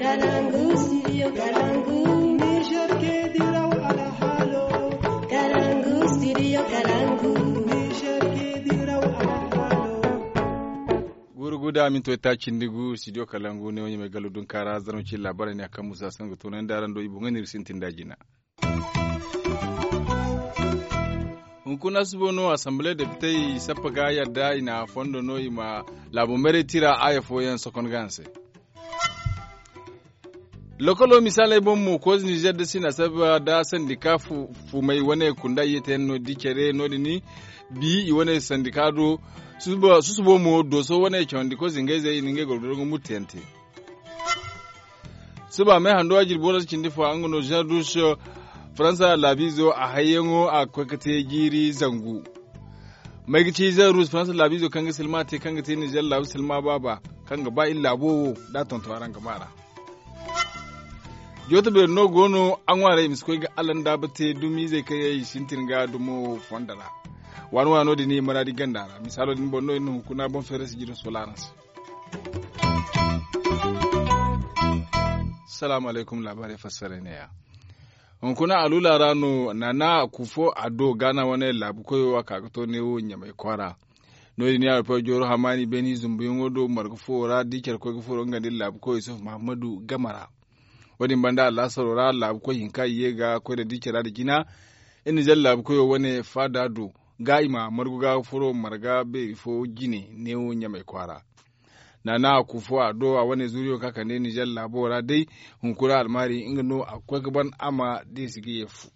Kalangu, studio Kalangu. Niger ke diraw ala halo. Kalangu, studio Kalangu. Niger ke diraw ala halo. Gurguda min to ta cindigu studio Kalangu ne wani mai galudun kara zanci labarai ne akan Musa Sango to nan daren do ibu ngani risintin dajina. Hunkuna subono assemblée député sapaga yadda ina fondo no ima labo mere tira ayafo yan sokon ganse. Lokolo misale bommu ko Niger da sina sabba da sandika fu mai wane kunda yete no dikere no dini bi wane sandikado susubo mo doso wane chondi ko zingeze ininge goldogo mutente. Suba mai hando ajir bolas kindi fa angono jadusho Faransa labizo a hayengo a kwakate giri zangu. Mai gici zan Rus Faransa labizo kanga silma te kanga te Niger labu silma baba kanga ba illa bo da tontoran gamara. Jota be no gono an ware misko ga alan da bate dumi zai kai yayi shintin ga dumo fondara. Wano dini maradi gandara misalo din bonno inu kuna bon feres gido solarans. Assalamu alaikum labari fassara ne ya. Kuna alula rano na kufo ado gana wane labu koyowa kakato ne wo nyamai kwara. Nodi ni alfa joro hamani beni zumbuyungo do margufo ra dikar ko gufo ngandil labu ko Yusuf Muhammadu Gamara. Wadi banda Allah sarora labu ko hinka yega ko da dikira da gina in jal labu ko wane fada do gaima marguga furo marga be fo gine ne wo nyamai kwara. Na kufo ado a wani zuriyo kaka ne ni jal labora dai hunkura almari ingano akwai gaban ama dai sige yefu.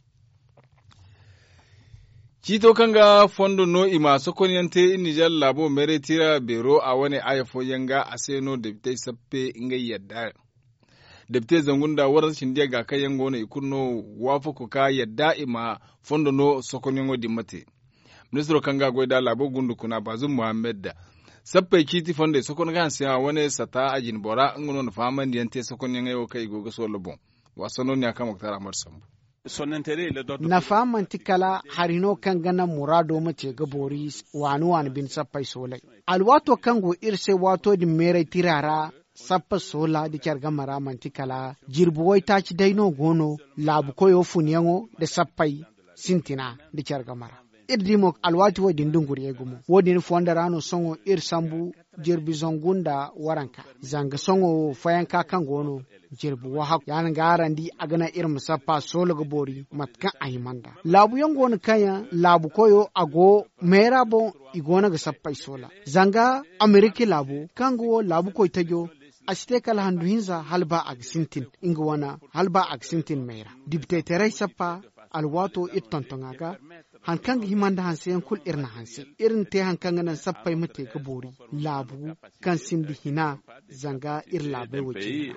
Cito kanga fondo no ima sokonyante ni jal labo mere tira bero a wani ayafo yanga aseno debite sappe inga yadda. Debite zangunda waran shindiya ga kayan gona ikunno wafo ka yadda ima fondo no sokonyongo dimate. Ministro kanga goida labo gundu kuna Bazum Muhammad da sappai kiti fonde sokon gan siya wani sata ajin bora ngono na faman yante sokon yanga yo kai gogo so lobon wasano ne aka muktara marsambu na faman tikala harino kan gana murado mace ga boris wani bin sappai solai alwato kango irse wato din mere tirara sappa sola di kyar gamara man tikala jirbuwai ta ci daino gono labu koyo funyango da sappai sintina di kyar gamara irdimo alwati wo dindun guriye gumo wodin fonda rano songo ir sambu jirbi zongunda waranka zanga songo fayanka kan gono jirbi wahak yan garandi agana ir musaffa solo gobori matkan ayimanda labu yongo kanya labu koyo ago merabo igona ga sappai sola zanga ameriki labu kango labu koy tajo asite kala handu hinza halba aksintin ingwana halba aksintin mera dibte terai sappa alwato ittontongaga hankan himanda hanse yan kul irna hanse irin te hankan nan sappai mate ga bori labu kan sindi hina zanga ir labai wace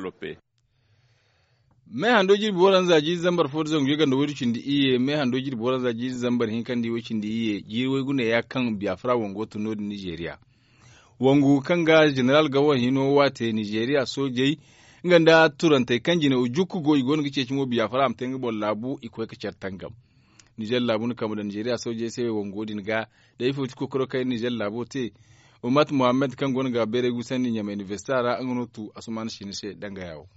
me hando jir boran zaji zambar fo zang yuga no wurcin di iye me hando jir boran zaji zambar hinkan di wurcin di iye jirwe gune ya kan Biafra wongo to no Nigeria wongu kanga general gawa hino wate Nigeria sojei nganda turante kanjine ujuku go igon gice cimo Biafra am tengi bol labu ikoy ka certangam Niger labu kamu da Nigeria soje sai wongo din ga da ifo ko koro kai Niger labu te Umat Muhammad kan gon ga bere gusan ni nyame universitara an tu asuman shi ne sai danga yawo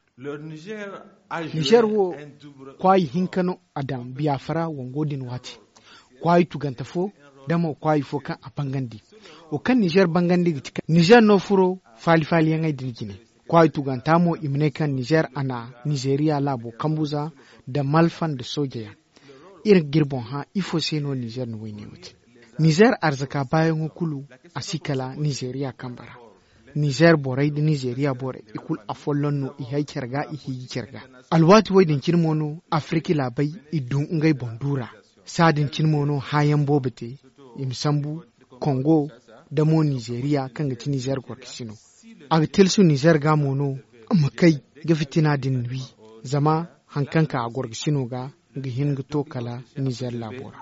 Niger wo kwai hinkano adam Biafra wongo din wati kwai tuganta fo damo kwai fo kan apangandi o kan Niger bangandi gitika Niger no furo fali yanga dinjine kwai tuganta mo imne kan Niger ana Nigeria labo kambuza da malfan da sojeya irin girbon ha ifo seno Niger no wini wuti Niger arzaka bayan hukulu asikala Nigeria kambara Niger borai da Nigeria borai ikul afollon no ihai kerga ihi kerga alwati wai din kirmono Afriki labai idun ngai bondura sadin kirmono hayan bobete imsambu Congo da mo Nigeria kan ga Niger gorkisino agtelsu Niger ga mono amakai ga fitina din wi zama hankanka a gorkisino ga gihin to kala Niger labora.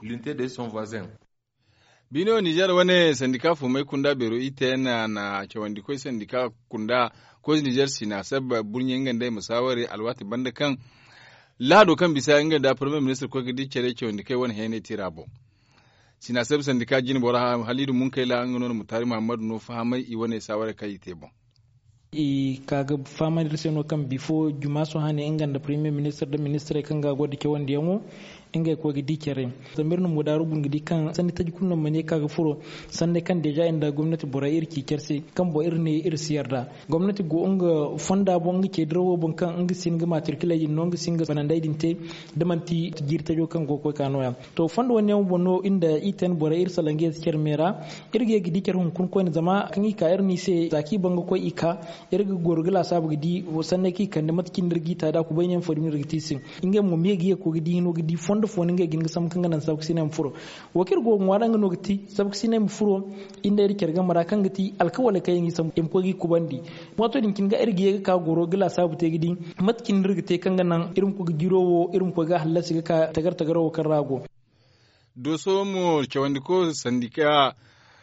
Bino Niger wane sandika fumai kunda bero ita na cewandi koi sandika kunda ko Niger sina sabba bunyen ganda musawari alwati banda kan lado kan bisa inganda Prime Minister ko gidi cere cewandi kai wani hene tirabo. Sina sabba sandika jini bora halidu mun kai la an ngono mutari Muhammadu no fahamai i wane sawara kai tebo. kaga fama da sai no kan before juma so hane inganda premier minister da minister kan ga godi ke wanda yango inga ko gidi kere zamirnu mu daru gun gidi kan sani taji kunnan mane kaga furo sande kan deja inda gwamnati bora irki kerse kan bo irne siyarda gwamnati go onga fonda bo ngi ke drowo bon kan ngi singa matricula yin no ngi singa banandai dinte damanti girta jo kan go ko kanoya to fonda woni bonno inda iten bora salange ker mera irge gidi ker hun kun ko ni zama kan ika irni se zaki banga ko ika irge gorgula sabu gidi sanne ki kan da matkin dirgi ta da ku bayan fodin rigitisin inga mu megi ko gidi no gidi fonda foninga ginga sam kanga nan sabku sinem furo wakir go ngwada ngano giti sabku sinem furo inda yake kerga mara kan giti alkawale kai ngi sam empo gi kubandi wato din kinga irgi ka goro gila sabu te gidi matkin rigite kanga nan irin ko girowo irin ko ga halasi ka tagar tagaro kan rago doso mo chawandi ko sandika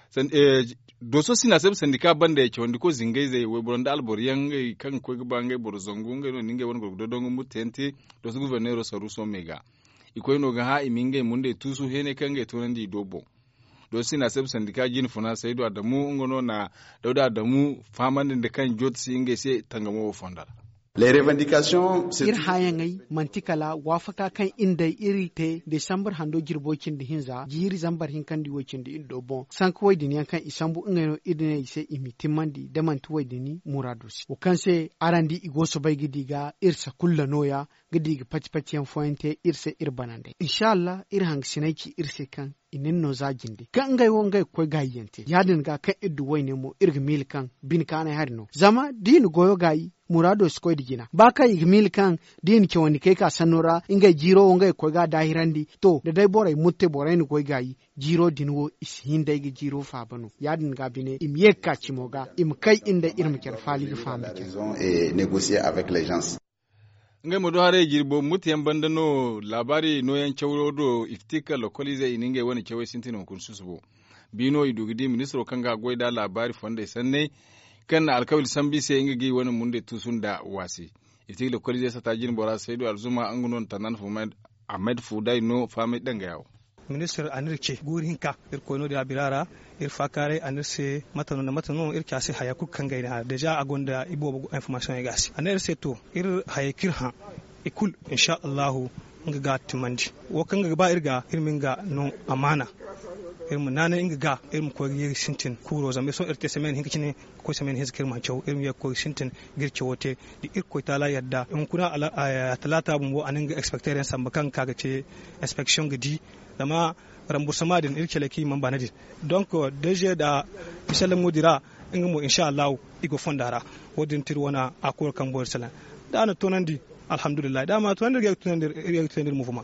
doso sina sab sandika banda ya chawandi ko zingai zai we boronda alboriyan kan ko gba ngai borzongu ngai no ninge won go dodongu mutente doso guvernero saruso mega ikoy no ga ha iminge munde tusu hene kange tonandi dobo do sina sab sandika jin funa saido adamu ngono na dauda adamu famande de kan jotsi inge se tangamo fondara Les revendications ir hayangai mantikala wafaka kan inda iri te December hando jirbokin da hinza jiri zambar hin kan diwokin da indo bon sankwai din kan isambu ngeno idine ise imitimandi da mantuwai dini muradusi o kan se arandi igoso bai gidiga irsa kulla noya gidiga patipatiyan fointe irse irbanande inshallah ir hang sinaiki irse kan inin no zagindi kan ngai wongai ko gayyente yadin ga kan iddu wayne mo irga mil kan bin kana harno zama din goyo gayi murado skoy digina baka igmil kan din ke woni kai ka sanora ingai jiro wongai ko ga dahirandi to da dai borai mutte borai ni koy gayi jiro dinwo ishinda igi jiro fa banu yadin ga bine im yekka cimoga im kai inda irim ker fali ga fama et négocier avec les gens. Ngai modo hare jirbo mutiyan bandano labari no yan chawrodo iftika localize ininge wani chawe sintino kun susubo bino idugidi ministro kanga goida labari fonde sanne kan alkawil sambi se inga gi wani munde tusunda wasi iftika localize sata jin bora saido alzuma angunon tanan fumed ahmed fudai no fami danga yawo ministre anirce gurinka irkono da birara irfakare anirse matano irkasi hayaku kangaina deja agonda ibo information ya gasi anirse to ir hayakir ha ikul insha Allah nga gatimandi wo kanga ba irga irminga no amana irmu nana inga ga irmu ko yi sintin kuro zambe so irte semen hinkine ko semen hizkir ma chaw irmu ya ko sintin girke wote di irko tala yadda in kuna ala talata bumbo aninga expectation sambakan kaga ce inspection gidi dama remboursement din irkeleki man banadi donc DG da Michel Modira ingamo insha Allah igo fondara wodin tir wana akor kan bor sala dana tonandi alhamdulillah dama tonandi ga tonandi mouvement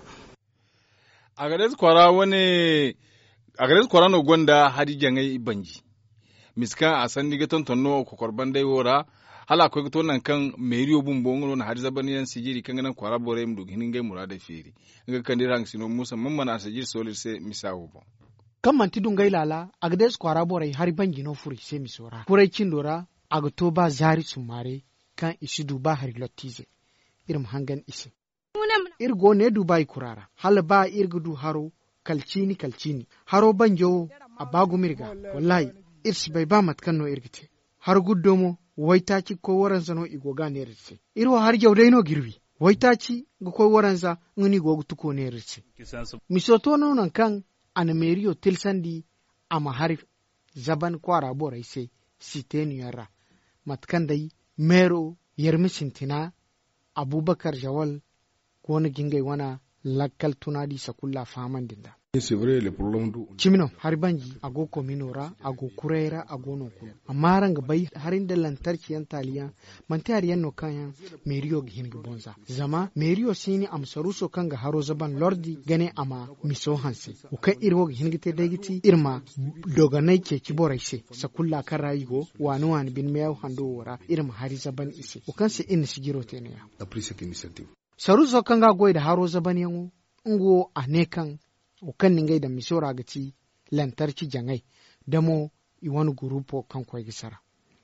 agades kwara no gonda hadija ngai banji miska asandi ga tontonno ko korban dai wora hala ko to nan kan meriyo bumbo ngono na hadiza baniyan sijiri kan nan kwara bore mdu hinin ngai murada feri nga kandirang sino musa mamman asajir solir se misawo bon kan manti dungai lala agdes kwara bore hari bangi no furi se misora kurai kindora agtoba zari sumare kan isidu ba hari lotize irim hangan ise irgo ne dubai kurara hal ba irgudu haro kalcini haro banjo abagu mirga wallahi irsi bai ba matkan no irgite har guddomo waitaci ko waranza no igoga ne ritse irwa har jawdai no girbi waitaci go ko waranza ngani go tuko ne ritse misoto no nan kan anameriyo tilsandi ama har zaban kwara borai sai siteni yara matkan dai mero yermi sintina abubakar jawal ko na gingai wana lakkal tunadi sakulla faman dinda c'est vrai le problème du chimino har banji ago kominora ago kurera ago no kulu amma ranga bai harin da lantarki yan taliya mantar yan no kayan meriyo gihin bonza zama meriyo sini amsaruso kanga haro zaban lordi gane ama miso hanse o kan irwo gihin gite dagiti irma doganai ke kiborai se sakulla karayigo wani bin meyaw hando wora irma hari zaban ise o kan se in sigiro tene a prise initiative saruso kanga goida haro zaban yango ngo anekan ukan ningai da misora gaci lantarki jangai damo iwani gurupo kan kwai gisara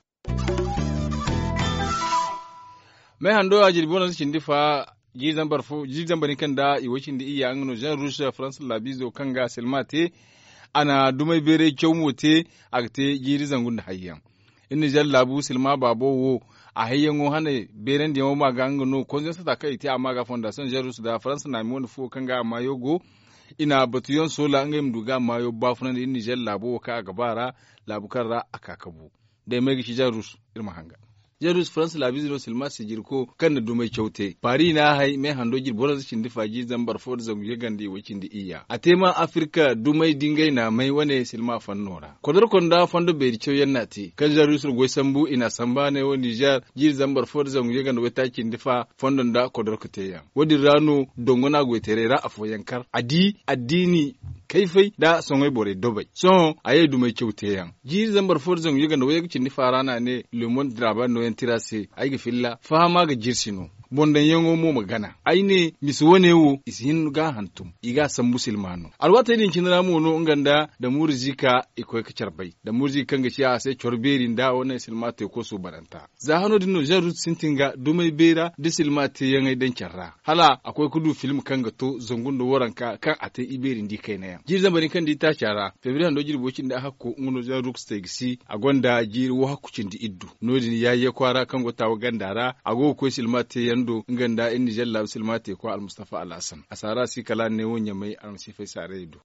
mai hando a jirbonan cikin difa jizan bani kan da iwacin da iya angano jan rusha france labizo kan ga selmate ana dumai bere kyaumote a te jiri zangun da hayyan Niger labu silma babo wo a hayyan hane beren da ma ga ngano konzen sa kai ti amma ga fondation Jerus da France na mi woni fo kanga mayogo ina batuyon sola ngem duga mayo bafunan in Niger labo ka gabara labu karra akakabu da mai gishi Jerus irma hanga Jerus France la bizino silma sijirko kan da dumai kyaute Paris na hai mai hando gir boraz cin difaji zambar for zangu ye gande wakin di iya a tema Afrika dumai dingai na mai wane silma fannora kodar konda fando be richo yannati kan Jerus go sambu ina samba ne wo Niger gir zambar for zangu ye gande wata kin difa fandon da kodar kuteya wodi rano dongona go terera afoyankar addini kaifai da songai bore dobai so aye dumai kyaute yan gir zambar for zangu ye gande waye cin difa rana ne Le Monde Draban no tirase aigi filla fama ga jirsino bondan yango mo magana aine miswone wo isin ga hantum iga san musulmano alwata din kinra mu no nganda da murzika iko ka charbai da murzika ga shi a sai chorberin da wannan silmate ko so baranta za hano dinno jarut sintinga dumai bera da silmate yangai dan charra hala akwai kudu film kanga to zongundo waranka kan ate iberin di kai na ya jirzan bani kan di ta chara february do jirbokin da hakko ngono jarut stegsi agonda jirwo hakucin di iddu nodin yayi kwara kan gotawa gandara ago ko silmate yando nganda in Niger lab silmate ko al Mustafa Al Hassan asara si kala ne wonya mai am si fai sare do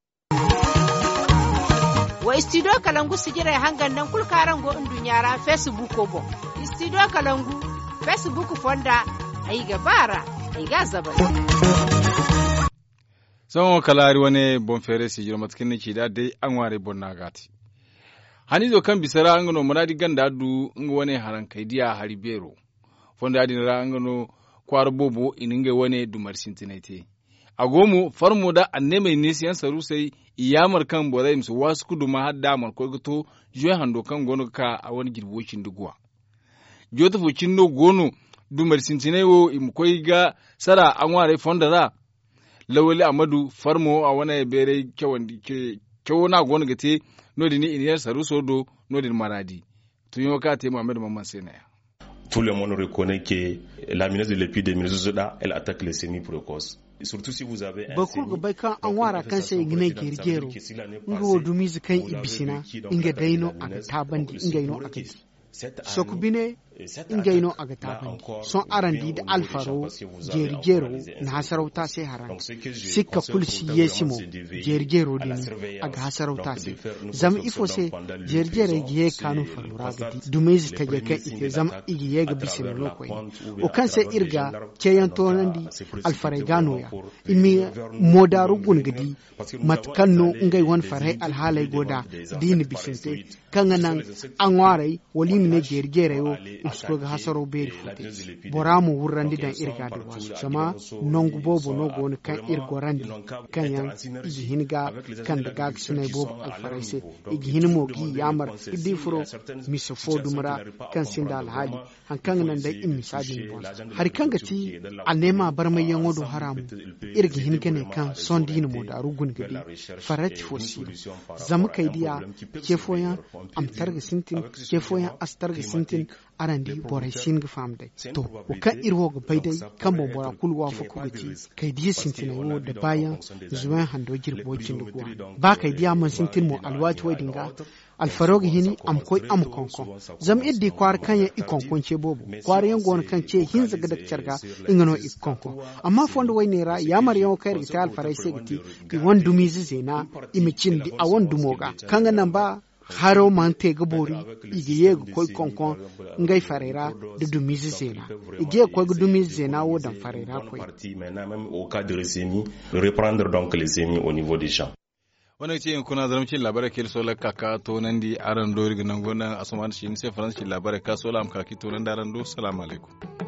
wa studio kalangu sigira hangan nan kulkaran go indunyara Facebook ko bo studio kalangu Facebook fonda ai gabara ai gazaba son kalari wane bon fere si jiro matkin ne da dai an ware bonna gati hani zo kan bisara ngano munadi ganda du ngwane haran kaidiya haribero fonda adin ra ngano kwar bobo ininge wane dumar sintinete agomu farmo da anneme ne siyan saru sai iyamar kan borai musu wasu kuduma hadda mar ko to joy hando kan gono ka a wani girbocin duguwa jota fucin no gono dumar sintine wo im koi ga sara an ware fonda ra lawali amadu farmo a wane bere kyawona gono gate nodi ni iniyar saru sodo nodi maradi tun yi waka te Muhammad Mamman Senaya. Tout le monde reconnaît que la menace de l'épidémie Zoda, elle attaque les sémis-précoces. Surtout si vous avez un bakul ga bai kan an wara kan sai gine gergero ngo dumizi kan ibisina inga daino aga tabandi inga ino aga sokubine ingaino aga tabandi son arandi da alfaro gergero na hasarauta sai haran sikka kulsi yesimo gergero dini aga hasarauta sai zam ifo sai gergere giye kanu farura gadi dumezi tage kan ite zam igi yega bisina lokoi o kan sai irga keyan tonandi alfarai gano ya imi modaru gun gadi matkanno ngai wan farai alhalai goda dini bisinte kan nan an warai walimi ne gergere yo usko ga hasaro beri fute boramu wurrandi dan irga da wasu sama nongu bobo no gon kan irgorandi kan yan igi hinga kan daga sunai bobo alfaraise igi hinmo gi yamar idi furo misofo dumra kan sinda alhali han kan nan da in misajin bo har kan gati anema barmai yan wodo haramu irgi hinga ne kan sondini mo da rugun gadi farati fosi zama kaidiya kefoyan amtarga sintin kefoyan astarga sintin arandi borai singa famde to o kan irwo ga baidai kan mo bora kulwa fuku gati kaidiya sintin wo da bayan zuwan hando girbocin duguwa ba kaidiya man sintin mo alwati wadinga alfarogi hini am koy am konko zam iddi kwar kanya ikonkon ce bobo kwar yan gon kan ce hin zaga da carga ingano ikonko amma fondo waynera yamar yaw kayr gita alfarai se giti i wondu mizi zena imicin di a wondu moga kanga nan ba haro mante gabori igiye koy konkon ngai farera de dumizi zena igiye koy dumizi zena wo dan farera koy au cas de résémie reprendre donc les sémies au niveau des champs. Wannan ce kuna zaramcin labarai ke sola kaka to nan di aran do riga nan gona asuman shi ne sai faransa labarai ka sola am kaki to nan da aran do salamu alaikum.